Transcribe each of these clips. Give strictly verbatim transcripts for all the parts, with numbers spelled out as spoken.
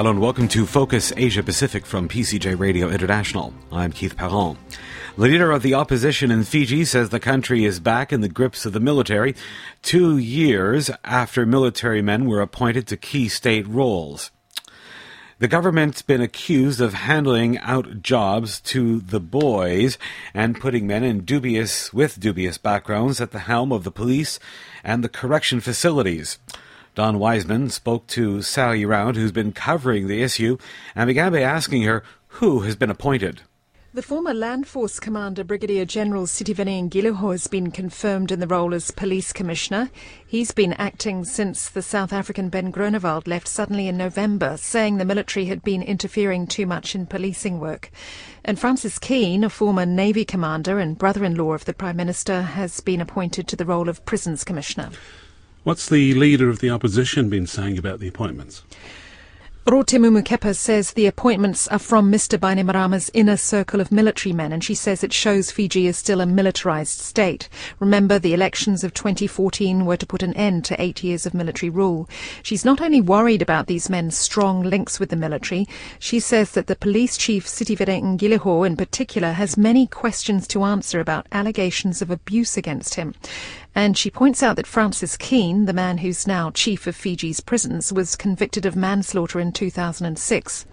Hello and welcome to Focus Asia Pacific from P C J Radio International. I'm Keith Perron. The leader of the opposition in Fiji says the country is back in the grips of the military two years after military men were appointed to key state roles. The government's been accused of handing out jobs to the boys and putting men in dubious with dubious backgrounds at the helm of the police and the correction facilities. Don Wiseman spoke to Sally Round, who's been covering the issue, and began by asking her who has been appointed. The former Land Force Commander, Brigadier General Sitiveni Ngiliho, has been confirmed in the role as Police Commissioner. He's been acting since the South African Ben Groenewald left suddenly in November, saying the military had been interfering too much in policing work. And Francis Keane, a former Navy commander and brother-in-law of the Prime Minister, has been appointed to the role of Prisons Commissioner. What's the leader of the opposition been saying about the appointments? Rotemu Mukepa says the appointments are from Mister Bainimarama's inner circle of military men, and she says it shows Fiji is still a militarised state. Remember, the elections of twenty fourteen were to put an end to eight years of military rule. She's not only worried about these men's strong links with the military, she says that the police chief, Sitiveni Ngiliho in particular, has many questions to answer about allegations of abuse against him. And she points out that Francis Keane, the man who's now chief of Fiji's prisons, was convicted of manslaughter in two thousand six.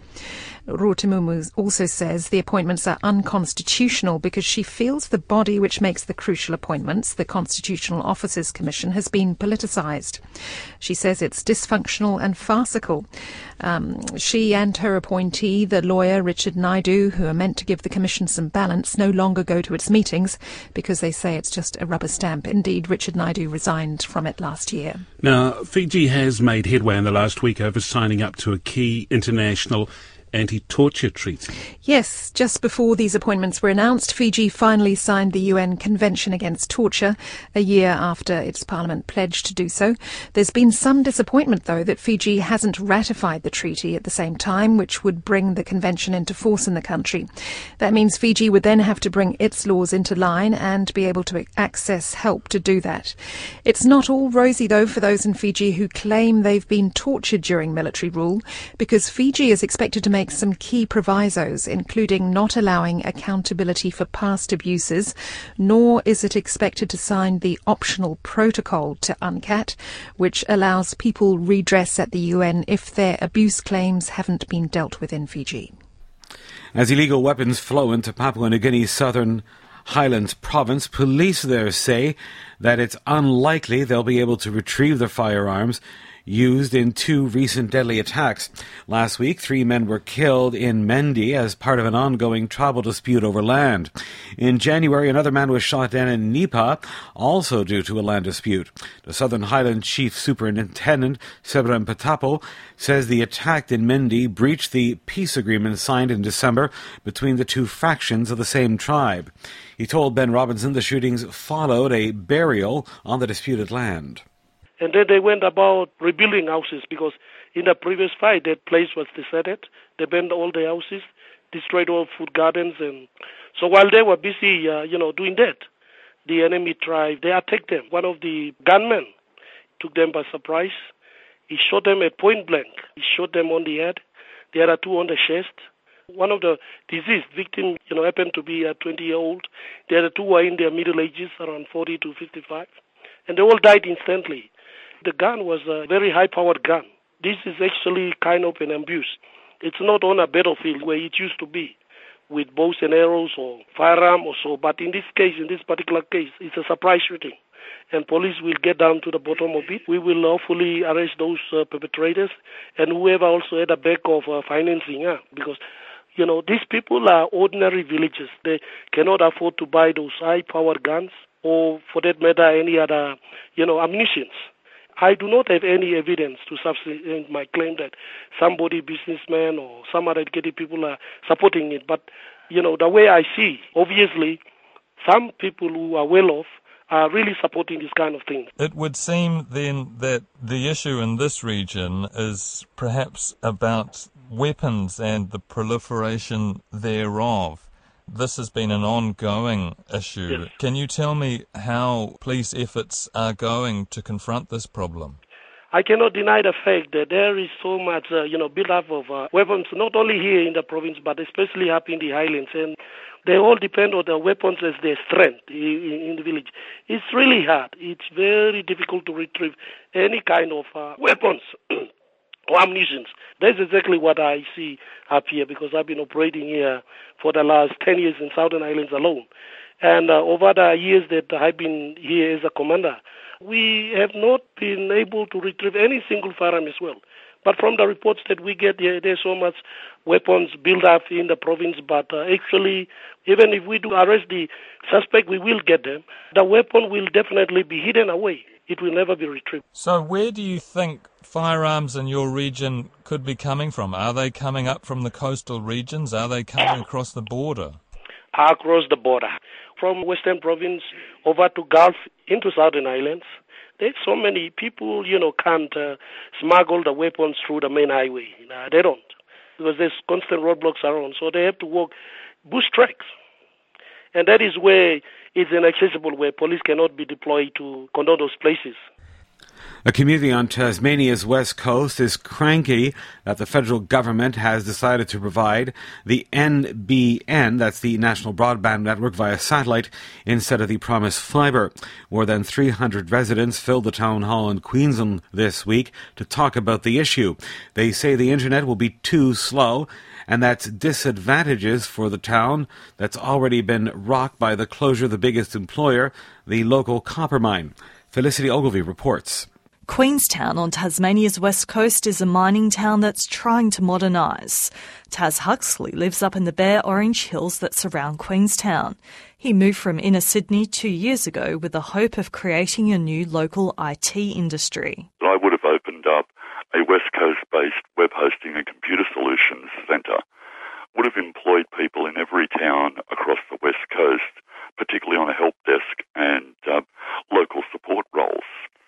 Rotemu also says the appointments are unconstitutional because she feels the body which makes the crucial appointments, the Constitutional Officers Commission, has been politicised. She says it's dysfunctional and farcical. Um, she and her appointee, the lawyer Richard Naidu, who are meant to give the Commission some balance, no longer go to its meetings because they say it's just a rubber stamp. Indeed, Richard Naidu resigned from it last year. Now, Fiji has made headway in the last week over signing up to a key international anti-torture treaty. Yes, just before these appointments were announced, Fiji finally signed the U N Convention Against Torture, a year after its parliament pledged to do so. There's been some disappointment, though, that Fiji hasn't ratified the treaty at the same time, which would bring the convention into force in the country. That means Fiji would then have to bring its laws into line and be able to access help to do that. It's not all rosy, though, for those in Fiji who claim they've been tortured during military rule, because Fiji is expected to make make some key provisos, including not allowing accountability for past abuses, nor is it expected to sign the optional protocol to UNCAT, which allows people redress at the U N if their abuse claims haven't been dealt with in Fiji. As illegal weapons flow into Papua New Guinea's southern Highlands province, police there say that it's unlikely they'll be able to retrieve the firearms used in two recent deadly attacks. Last week, three men were killed in Mendi as part of an ongoing tribal dispute over land. In January, another man was shot down in Nipa, also due to a land dispute. The Southern Highland Chief Superintendent, Sebram Patapo, says the attack in Mendi breached the peace agreement signed in December between the two factions of the same tribe. He told Ben Robinson the shootings followed a burial on the disputed land. And then they went about rebuilding houses because in the previous fight, that place was deserted. They burned all the houses, destroyed all food gardens. And so while they were busy, uh, you know, doing that, the enemy tribe, they attacked them. One of the gunmen took them by surprise. He shot them at point blank. He shot them on the head. The other two on the chest. One of the deceased victims, you know, happened to be a twenty-year-old. The other two were in their middle ages, around forty to fifty-five. And they all died instantly. The gun was a very high-powered gun. This is actually kind of an abuse. It's not on a battlefield where it used to be with bows and arrows or firearm or so. But in this case, in this particular case, it's a surprise shooting. And police will get down to the bottom of it. We will hopefully arrest those uh, perpetrators and whoever also had a back of uh, financing. Yeah? Because, you know, these people are ordinary villagers. They cannot afford to buy those high-powered guns or, for that matter, any other, you know, ammunitions. I do not have any evidence to substantiate my claim that somebody, businessman or some other educated people are supporting it. But, you know, the way I see, obviously, some people who are well off are really supporting this kind of thing. It would seem then that the issue in this region is perhaps about weapons and the proliferation thereof. This has been an ongoing issue. Yes. Can you tell me how police efforts are going to confront this problem? I cannot deny the fact that there is so much, uh, you know, build-up of uh, weapons, not only here in the province, but especially up in the highlands. And they all depend on the weapons as their strength in, in the village. It's really hard. It's very difficult to retrieve any kind of uh, weapons or ammunition. That's exactly what I see up here, because I've been operating here for the last ten years in Southern Islands alone. And uh, over the years that I've been here as a commander, we have not been able to retrieve any single firearm as well. But from the reports that we get, yeah, there's so much weapons built up in the province, but uh, actually, even if we do arrest the suspect, we will get them. The weapon will definitely be hidden away. It will never be retrieved. So where do you think firearms in your region could be coming from? Are they coming up from the coastal regions? Are they coming across the border? Across the border. From Western Province over to Gulf into Southern Islands. There's so many people, you know, can't uh, smuggle the weapons through the main highway. Uh, they don't, because there's constant roadblocks around. So they have to walk bush tracks. And that is where it's inaccessible, where police cannot be deployed to condone those places. A community on Tasmania's west coast is cranky that the federal government has decided to provide the N B N, that's the National Broadband Network, via satellite instead of the promised fibre. More than three hundred residents filled the town hall in Queensland this week to talk about the issue. They say the internet will be too slow, and that's disadvantages for the town that's already been rocked by the closure of the biggest employer, the local copper mine. Felicity Ogilvie reports. Queenstown on Tasmania's west coast is a mining town that's trying to modernise. Taz Huxley lives up in the bare orange hills that surround Queenstown. He moved from inner Sydney two years ago with the hope of creating a new local I T industry. I would have opened up a West Coast-based web hosting and computer solutions centre, would have employed people in every town across the West Coast, particularly on a help desk and uh, local support roles.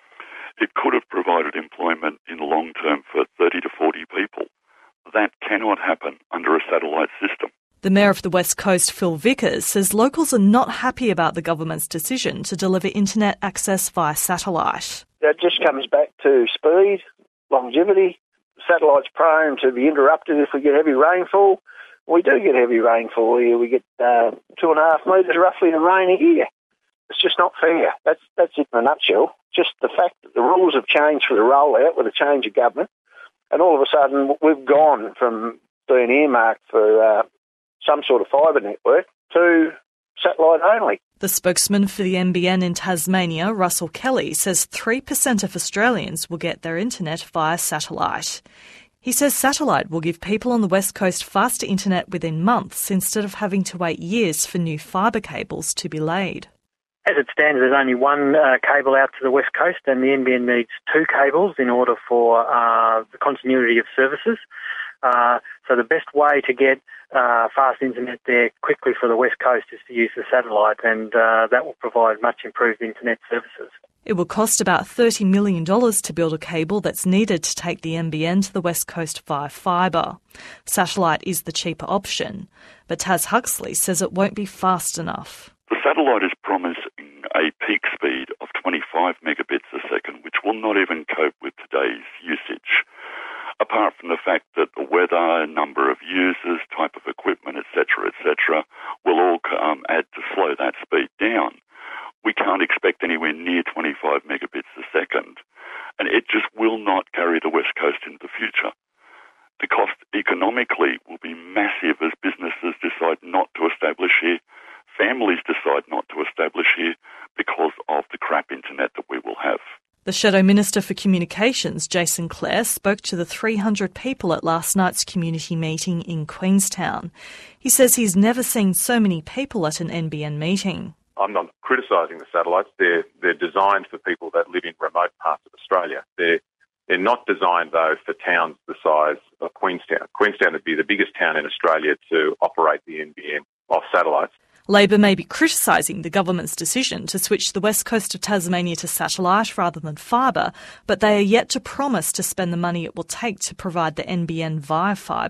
It could have provided employment in the long term for thirty to forty people. That cannot happen under a satellite system. The Mayor of the West Coast, Phil Vickers, says locals are not happy about the government's decision to deliver internet access via satellite. That just comes back to speed, longevity. Satellite's prone to be interrupted if we get heavy rainfall. We do get heavy rainfall here. We get uh, two and a half metres roughly of rain a year. It's just not fair. That's that's it in a nutshell. Just the fact that the rules have changed for the rollout with a change of government, and all of a sudden we've gone from being earmarked for uh, some sort of fibre network to satellite only. The spokesman for the N B N in Tasmania, Russell Kelly, says three percent of Australians will get their internet via satellite. He says satellite will give people on the West Coast faster internet within months instead of having to wait years for new fibre cables to be laid. As it stands, there's only one uh, cable out to the West Coast, and the N B N needs two cables in order for uh, the continuity of services. Uh, so the best way to get uh, fast internet there quickly for the West Coast is to use the satellite, and uh, that will provide much improved internet services. It will cost about thirty million dollars to build a cable that's needed to take the N B N to the West Coast via fibre. Satellite is the cheaper option, but Taz Huxley says it won't be fast enough. The satellite is promising a peak speed of twenty-five megabits a second, which will not even cope with today's usage. Apart from the fact that the weather, number of users, type of equipment, et cetera, et cetera, will all um, add to slow that speed down. We can't expect anywhere near twenty-five megabits a second, and it just will not carry the West Coast into the future. The cost economically will be massive as businesses decide not to establish here, families decide not to establish here because of the crap internet that we will have. The Shadow Minister for Communications, Jason Clare, spoke to the three hundred people at last night's community meeting in Queenstown. He says he's never seen so many people at an N B N meeting. I'm not criticising the satellites. They're they're designed for people that live in remote parts of Australia. They're they're not designed though for towns the size of Queenstown. Queenstown would be the biggest town in Australia to operate the N B N off satellites. Labor may be criticising the government's decision to switch the west coast of Tasmania to satellite rather than fibre, but they are yet to promise to spend the money it will take to provide the N B N via fibre.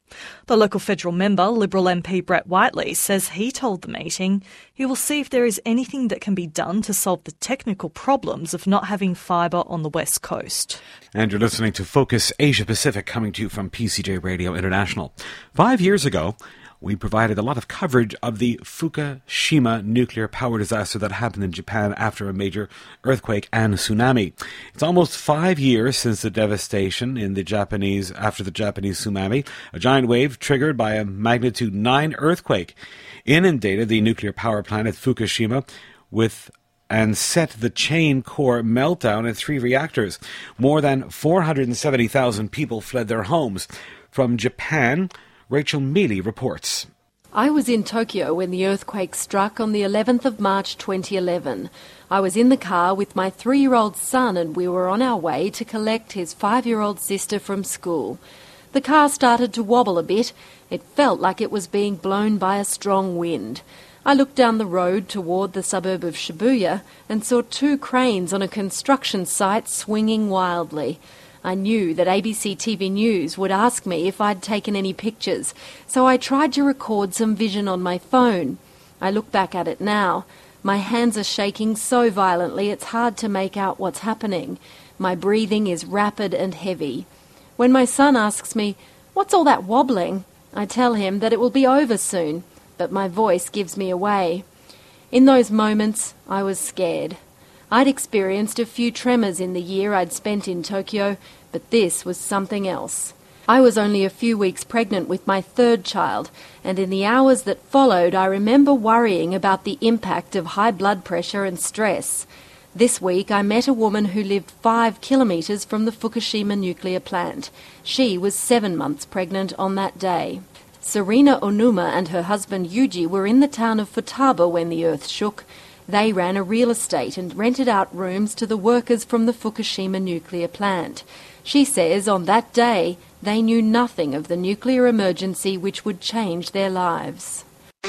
The local federal member, Liberal M P Brett Whiteley, says he told the meeting he will see if there is anything that can be done to solve the technical problems of not having fibre on the west coast. And you're listening to Focus Asia Pacific, coming to you from P C J Radio International. Five years ago, we provided a lot of coverage of the Fukushima nuclear power disaster that happened in Japan after a major earthquake and tsunami. It's almost five years since the devastation in the Japanese after the Japanese tsunami. A giant wave triggered by a magnitude nine earthquake inundated the nuclear power plant at Fukushima with and set the chain core meltdown at three reactors. More than four hundred seventy thousand people fled their homes. From Japan, Rachel Mealy reports. I was in Tokyo when the earthquake struck on the eleventh of March twenty eleven. I was in the car with my three-year-old son and we were on our way to collect his five-year-old sister from school. The car started to wobble a bit. It felt like it was being blown by a strong wind. I looked down the road toward the suburb of Shibuya and saw two cranes on a construction site swinging wildly. I knew that A B C T V News would ask me if I'd taken any pictures, so I tried to record some vision on my phone. I look back at it now. My hands are shaking so violently it's hard to make out what's happening. My breathing is rapid and heavy. When my son asks me, "What's all that wobbling?" I tell him that it will be over soon, but my voice gives me away. In those moments, I was scared. I'd experienced a few tremors in the year I'd spent in Tokyo, but this was something else. I was only a few weeks pregnant with my third child, and in the hours that followed I remember worrying about the impact of high blood pressure and stress. This week I met a woman who lived five kilometres from the Fukushima nuclear plant. She was seven months pregnant on that day. Serena Onuma and her husband Yuji were in the town of Futaba when the earth shook. They ran a real estate and rented out rooms to the workers from the Fukushima nuclear plant. She says on that day they knew nothing of the nuclear emergency which would change their lives.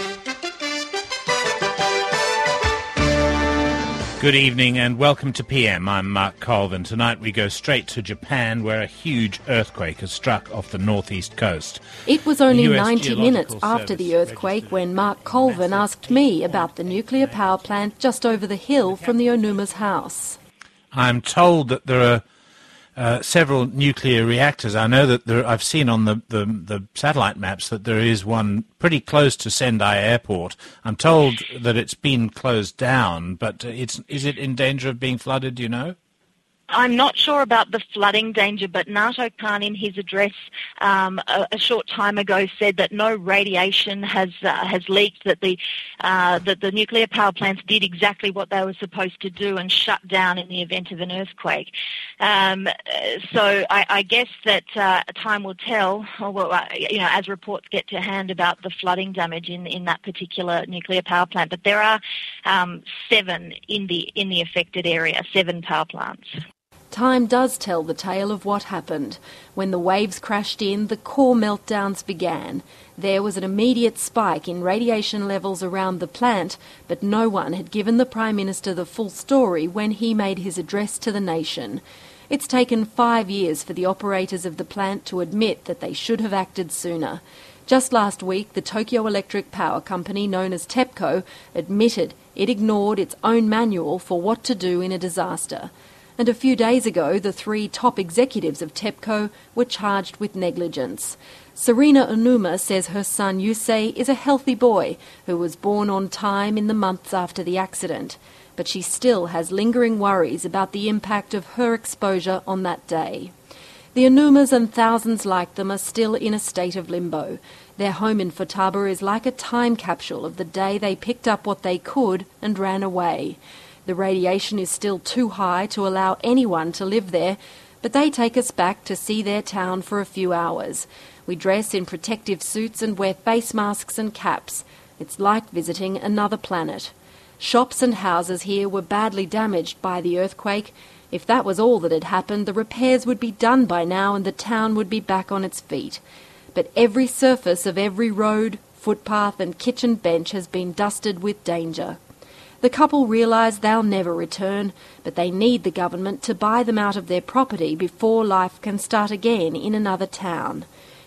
Good evening and welcome to P M. I'm Mark Colvin. Tonight we go straight to Japan, where a huge earthquake has struck off the northeast coast. It was only ninety minutes after the earthquake when Mark Colvin asked me about the nuclear power plant just over the hill from the Onuma's house. I'm told that there are uh, several nuclear reactors. I know that there, I've seen on the, the, the satellite maps that there is one pretty close to Sendai Airport. I'm told that it's been closed down, but it's, is it in danger of being flooded, do you know? I'm not sure about the flooding danger, but Nato Khan in his address um, a, a short time ago said that no radiation has uh, has leaked, that the uh, that the nuclear power plants did exactly what they were supposed to do and shut down in the event of an earthquake. Um, so I, I guess that uh, time will tell, or, well, uh, you know, as reports get to hand about the flooding damage in in that particular nuclear power plant. But there are um, seven in the in the affected area, seven power plants. Time does tell the tale of what happened. When the waves crashed in, the core meltdowns began. There was an immediate spike in radiation levels around the plant, but no one had given the Prime Minister the full story when he made his address to the nation. It's taken five years for the operators of the plant to admit that they should have acted sooner. Just last week, the Tokyo Electric Power Company, known as TEPCO, admitted it ignored its own manual for what to do in a disaster. And a few days ago, the three top executives of TEPCO were charged with negligence. Serena Onuma says her son Yusei is a healthy boy who was born on time in the months after the accident, but she still has lingering worries about the impact of her exposure on that day. The Onumas and thousands like them are still in a state of limbo. Their home in Futaba is like a time capsule of the day they picked up what they could and ran away. The radiation is still too high to allow anyone to live there, but they take us back to see their town for a few hours. We dress in protective suits and wear face masks and caps. It's like visiting another planet. Shops and houses here were badly damaged by the earthquake. If that was all that had happened, the repairs would be done by now and the town would be back on its feet. But every surface of every road, footpath and kitchen bench has been dusted with danger. The couple realise they'll never return, but they need the government to buy them out of their property before life can start again in another town.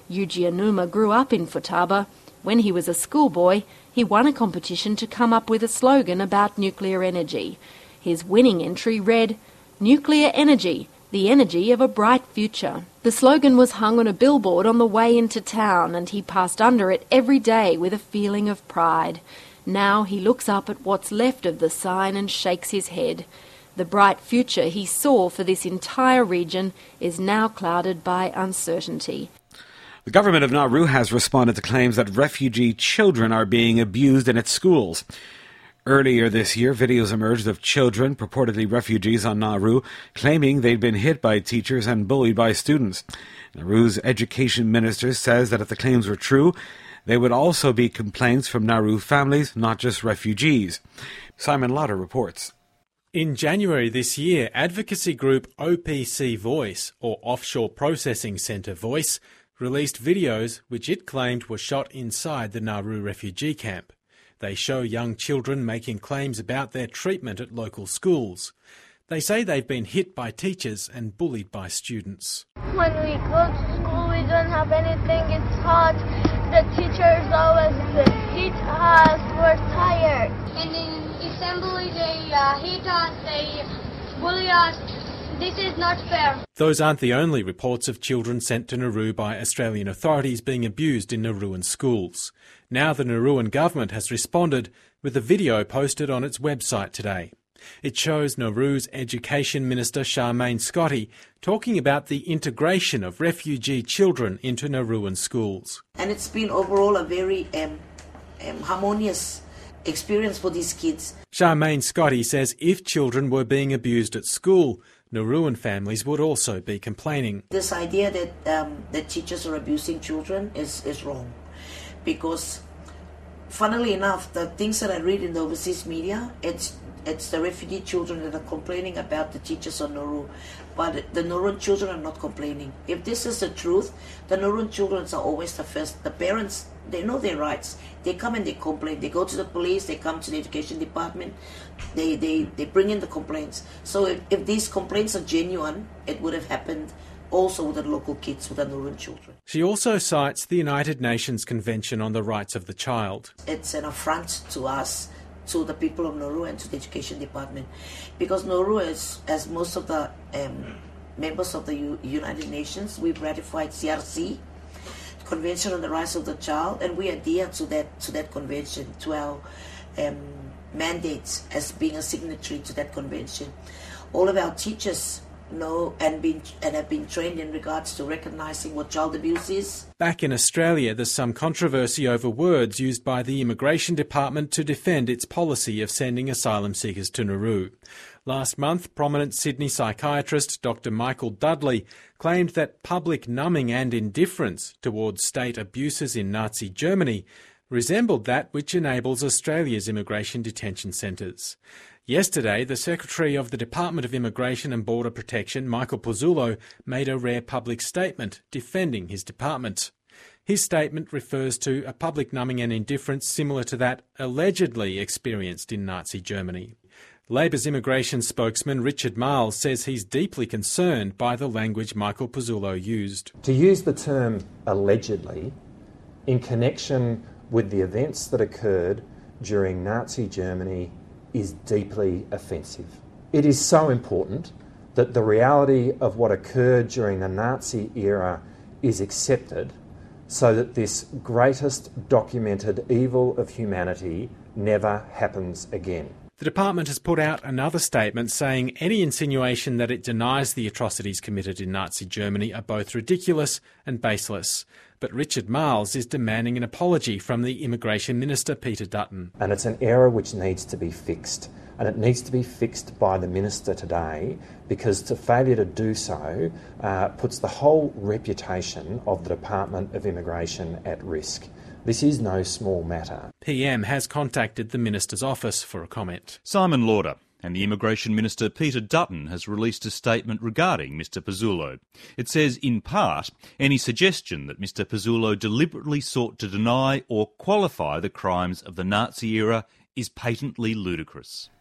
Yuji Onuma grew up in Futaba. When he was a schoolboy, he won a competition to come up with a slogan about nuclear energy. His winning entry read, "Nuclear energy, the energy of a bright future." The slogan was hung on a billboard on the way into town, and he passed under it every day with a feeling of pride. Now he looks up at what's left of the sign and shakes his head. The bright future he saw for this entire region is now clouded by uncertainty. The government of Nauru has responded to claims that refugee children are being abused in its schools. Earlier this year, videos emerged of children, purportedly refugees on Nauru, claiming they'd been hit by teachers and bullied by students. Nauru's education minister says that if the claims were true, there would also be complaints from Nauru families, not just refugees. Simon Lauder reports. In January this year, advocacy group O P C Voice, or Offshore Processing Centre Voice, released videos which it claimed were shot inside the Nauru refugee camp. They show young children making claims about their treatment at local schools. They say they've been hit by teachers and bullied by students. When we go to school, we don't have anything. It's hot. The teachers always hit us. We're tired. And in assembly, they uh, hit us. They bully us. This is not fair. Those aren't the only reports of children sent to Nauru by Australian authorities being abused in Nauruan schools. Now the Nauruan government has responded with a video posted on its website today. It shows Nauru's Education Minister Charmaine Scotty talking about the integration of refugee children into Nauruan schools. And it's been overall a very um, um, harmonious experience for these kids. Charmaine Scotty says if children were being abused at school, Nauruan families would also be complaining. This idea that um, that teachers are abusing children is, is wrong. Because, funnily enough, the things that I read in the overseas media, it's it's the refugee children that are complaining about the teachers on Nauru. But the Nauruan children are not complaining. If this is the truth, the Nauruan children are always the first. The parents, they know their rights. They come and they complain. They go to the police, they come to the education department, they, they, they bring in the complaints. So if, if these complaints are genuine, it would have happened also with the local kids, with the Nauruan children. She also cites the United Nations Convention on the Rights of the Child. It's an affront to us, to the people of Nauru and to the education department, because Nauru is, as most of the um, members of the U- United Nations, we've ratified C R C, Convention on the Rights of the Child, and we adhere to that to that convention, to our um, mandates as being a signatory to that convention. All of our teachers know and been and have been trained in regards to recognising what child abuse is. Back in Australia, there's some controversy over words used by the Immigration Department to defend its policy of sending asylum seekers to Nauru. Last month, prominent Sydney psychiatrist Doctor Michael Dudley claimed that public numbing and indifference towards state abuses in Nazi Germany resembled that which enables Australia's immigration detention centres. Yesterday, the Secretary of the Department of Immigration and Border Protection, Michael Puzzulo, made a rare public statement defending his department. His statement refers to a public numbing and indifference similar to that allegedly experienced in Nazi Germany. Labor's immigration spokesman Richard Marles says he's deeply concerned by the language Michael Puzzulo used. To use the term allegedly in connection with the events that occurred during Nazi Germany is deeply offensive. It is so important that the reality of what occurred during the Nazi era is accepted so that this greatest documented evil of humanity never happens again. The department has put out another statement saying any insinuation that it denies the atrocities committed in Nazi Germany are both ridiculous and baseless. But Richard Marles is demanding an apology from the Immigration Minister, Peter Dutton. And it's an error which needs to be fixed. And it needs to be fixed by the Minister today, because to failure to do so uh, puts the whole reputation of the Department of Immigration at risk. This is no small matter. P M has contacted the Minister's office for a comment. Simon Lauder and the Immigration Minister Peter Dutton has released a statement regarding Mr Puzzulo. It says, in part, any suggestion that Mr Puzzulo deliberately sought to deny or qualify the crimes of the Nazi era is patently ludicrous.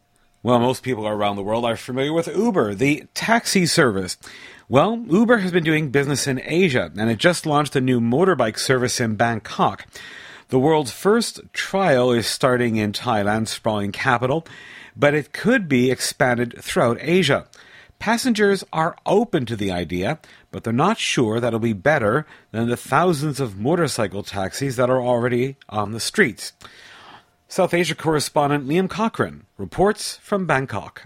Well, most people around the world are familiar with Uber, the taxi service. Well, Uber has been doing business in Asia, and it just launched a new motorbike service in Bangkok. The world's first trial is starting in Thailand's sprawling capital, but it could be expanded throughout Asia. Passengers are open to the idea, but they're not sure that it'll be better than the thousands of motorcycle taxis that are already on the streets. South Asia correspondent Liam Cochrane reports from Bangkok.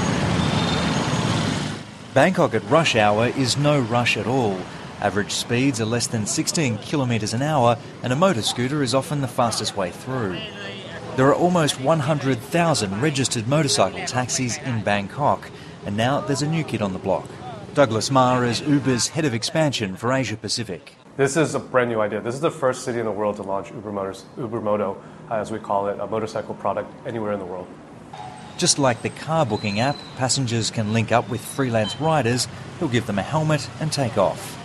Bangkok at rush hour is no rush at all. Average speeds are less than sixteen kilometres an hour, and a motor scooter is often the fastest way through. There are almost one hundred thousand registered motorcycle taxis in Bangkok, and now there's a new kid on the block. Douglas Ma is Uber's head of expansion for Asia Pacific. This is a brand new idea. This is the first city in the world to launch Uber Motors, Uber Moto, as we call it, a motorcycle product anywhere in the world. Just like the car booking app, passengers can link up with freelance riders who'll give them a helmet and take off.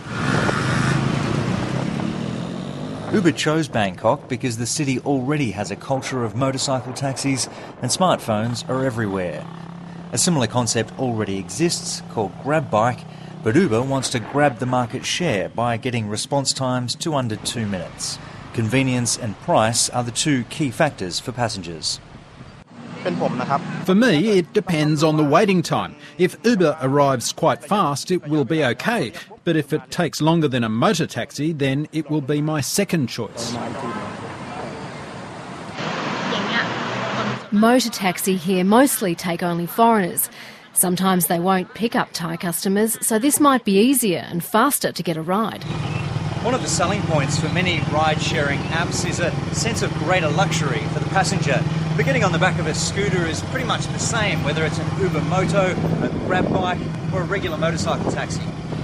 Uber chose Bangkok because the city already has a culture of motorcycle taxis and smartphones are everywhere. A similar concept already exists called Grab Bike, but Uber wants to grab the market share by getting response times to under two minutes. Convenience and price are the two key factors for passengers. For me, it depends on the waiting time. If Uber arrives quite fast, it will be okay. But if it takes longer than a motor taxi, then it will be my second choice. Motor taxi here mostly take only foreigners. Sometimes they won't pick up Thai customers, so this might be easier and faster to get a ride. One of the selling points for many ride-sharing apps is a sense of greater luxury for the passenger. But getting on the back of a scooter is pretty much the same, whether it's an Uber Moto, a Grab Bike or a regular motorcycle taxi.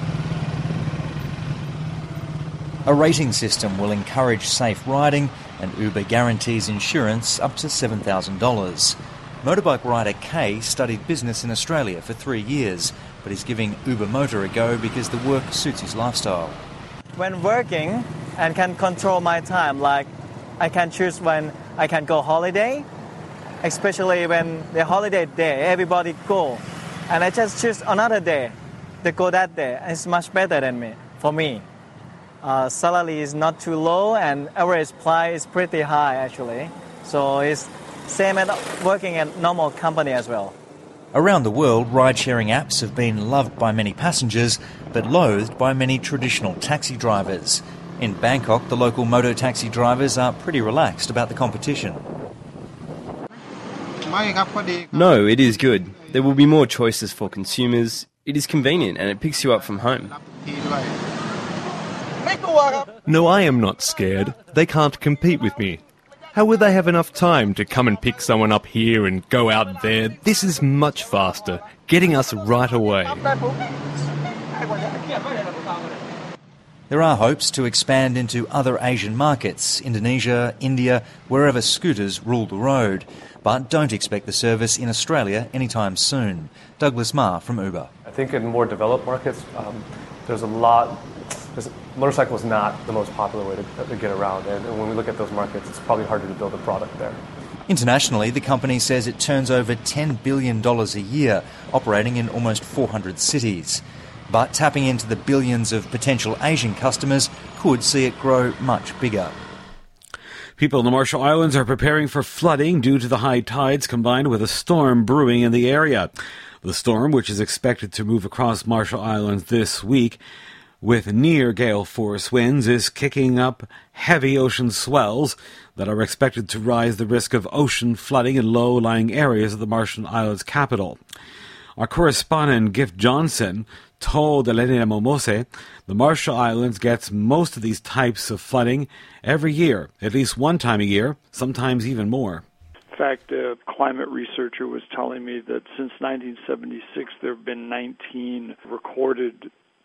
A rating system will encourage safe riding, and Uber guarantees insurance up to seven thousand dollars. Motorbike rider Kay studied business in Australia for three years, but he's giving Uber Motor a go because the work suits his lifestyle. When working and can control my time, like I can choose when I can go holiday, especially when the holiday day, everybody go. And I just choose another day to go that day. It's much better than me, for me. Uh, salary is not too low and average price is pretty high actually. So it's same as working at normal company as well. Around the world, ride-sharing apps have been loved by many passengers, but loathed by many traditional taxi drivers. In Bangkok, the local moto taxi drivers are pretty relaxed about the competition. No, it is good. There will be more choices for consumers. It is convenient and it picks you up from home. No, I am not scared. They can't compete with me. How will they have enough time to come and pick someone up here and go out there? This is much faster, getting us right away. There are hopes to expand into other Asian markets, Indonesia, India, wherever scooters rule the road. But don't expect the service in Australia anytime soon. Douglas Ma from Uber. I think in more developed markets, um, there's a lot... There's, motorcycle is not the most popular way to, to get around, and, and when we look at those markets, it's probably harder to build a product there. Internationally, the company says it turns over ten billion dollars a year, operating in almost four hundred cities. But tapping into the billions of potential Asian customers could see it grow much bigger. People in the Marshall Islands are preparing for flooding due to the high tides combined with a storm brewing in the area. The storm, which is expected to move across Marshall Islands this week, with near gale force winds, is kicking up heavy ocean swells that are expected to rise the risk of ocean flooding in low-lying areas of the Marshall Islands capital. Our correspondent Gift Johnson told Elena Momose the Marshall Islands gets most of these types of flooding every year, at least one time a year, sometimes even more. In fact, a climate researcher was telling me that since nineteen seventy-six there have been nineteen recorded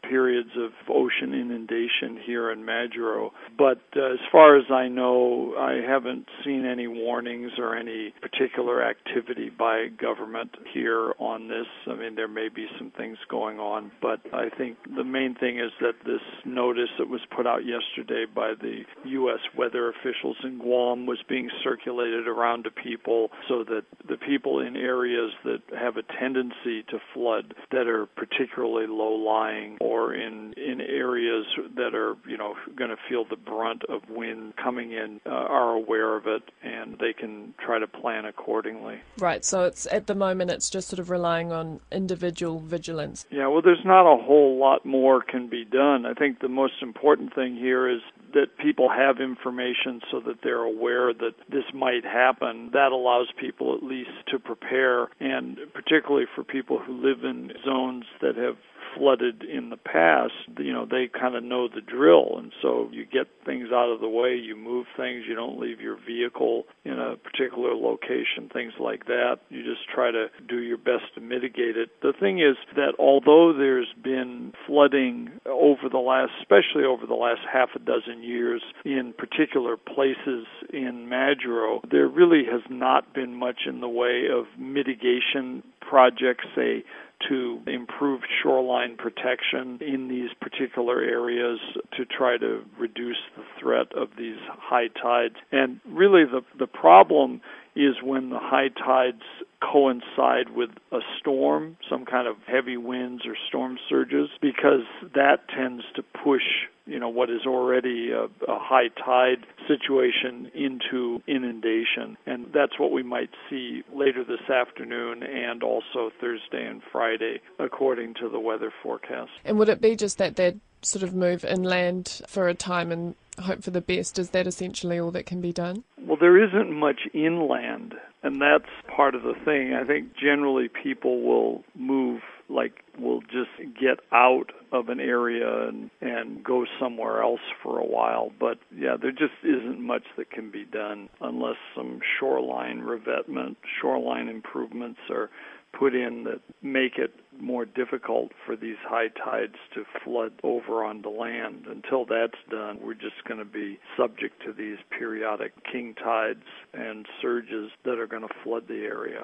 periods of ocean inundation here in Majuro. But uh, as far as I know, I haven't seen any warnings or any particular activity by government here on this. I mean, there may be some things going on, but I think the main thing is that this notice that was put out yesterday by the U S weather officials in Guam was being circulated around to people so that the people in areas that have a tendency to flood, that are particularly low-lying, or in, in areas that are, you know, going to feel the brunt of wind coming in, uh, are aware of it, and they can try to plan accordingly. Right, so it's at the moment it's just sort of relying on individual vigilance. Yeah, well, there's not a whole lot more can be done. I think the most important thing here is that people have information so that they're aware that this might happen. That allows people at least to prepare, and particularly for people who live in zones that have flooded in the past, you know, they kind of know the drill, and so you get things out of the way, you move things, you don't leave your vehicle in a particular location, things like that. You just try to do your best to mitigate it. The thing is that although there's been flooding over the last, especially over the last half a dozen years in particular places in Majuro, there really has not been much in the way of mitigation projects, say, to improve shoreline protection in these particular areas to try to reduce the threat of these high tides. And really the the problem is when the high tides coincide with a storm, some kind of heavy winds or storm surges, because that tends to push, you know, what is already a, a high tide situation into inundation. And that's what we might see later this afternoon and also Thursday and Friday, according to the weather forecast. And would it be just that they'd sort of move inland for a time and hope for the best? Is that essentially all that can be done? Well, there isn't much inland, and that's part of the thing. I think generally people will move, like will just get out of an area and, and go somewhere else for a while. But yeah, there just isn't much that can be done unless some shoreline revetment, shoreline improvements are put in that make it more difficult for these high tides to flood over onto land. Until that's done, we're just going to be subject to these periodic king tides and surges that are going to flood the area.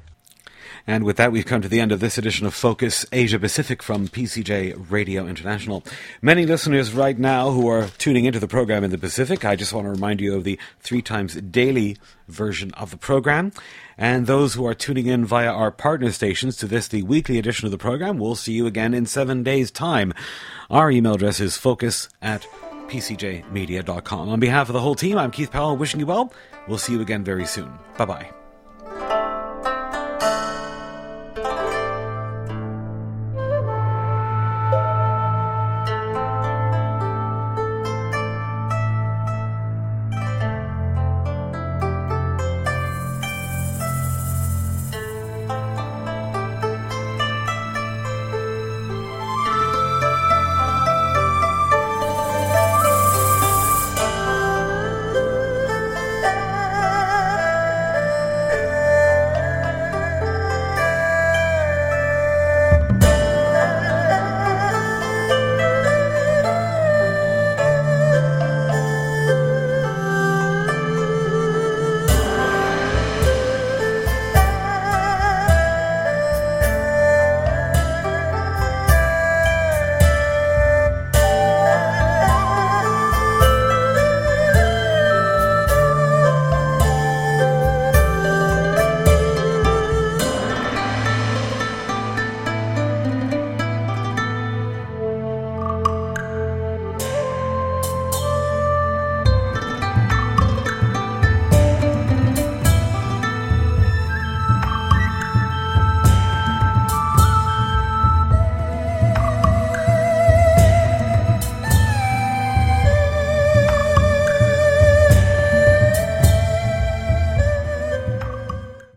And with that, we've come to the end of this edition of Focus Asia Pacific from P C J Radio International. Many listeners right now who are tuning into the program in the Pacific, I just want to remind you of the three times daily version of the program. And those who are tuning in via our partner stations to this, the weekly edition of the program, we'll see you again in seven days' time. Our email address is focus at p c j media dot com. On behalf of the whole team, I'm Keith Powell, wishing you well. We'll see you again very soon. Bye-bye.